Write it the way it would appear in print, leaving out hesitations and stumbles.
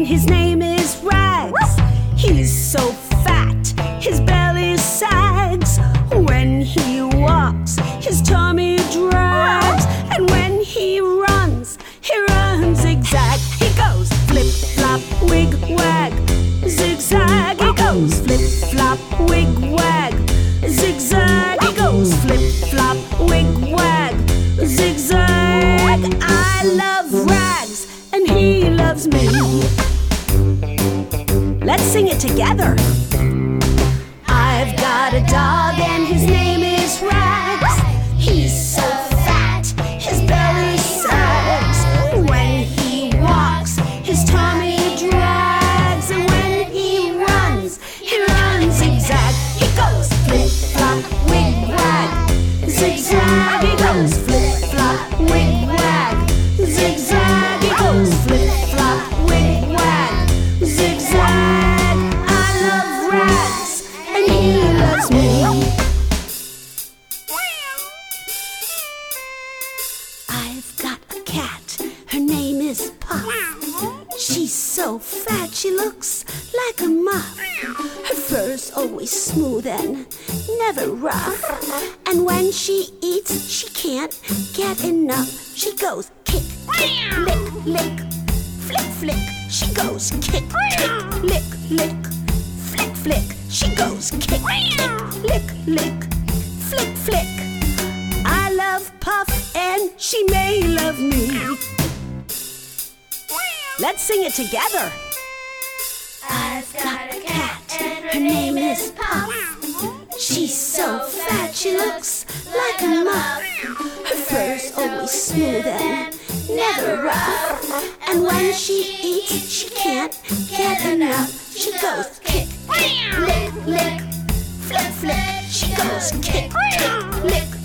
his name is Rags. He's so fat, his belly sags. When he walks, his tummy drags. And when he runs zigzag. He goes flip, flop, wig, wag, zigzag. He goes flip, flop, wig, wag, zigzag. He goes flip, flop, wig, wag, zigzag. I love Rags and he loves me. Let's sing it together. I've got a dog and his name is Rags. He's so fat, his belly sags. When he walks, his tummy drags. And when he runs zigzag. He goes flip, flop, wig, wag, zigzag. He goes flip, flop, wig, wag, zigzag. He goes flip, flop, wig, wag, zigzag. I love Rags and he loves me. I've got a cat, her name is Puff. She's so fat she looks like a muff. Her fur's always smooth and never rough. And when she eats, she can't get enough. She goes kick, kick, lick, lick, flick, flick. She goes kick, kick, lick, lick, flick, flick. She goes kick, kick, lick, lick, flick, flick. I love Puff and she may love me. Let's sing it together. I've got a cat, her name is Puff. She's so fat she looks like a muff. Her fur's always smooth and never rough. And when she eats, she can't get enough. She goes kick, lick, lick, flick, flick. She goes kick, lick,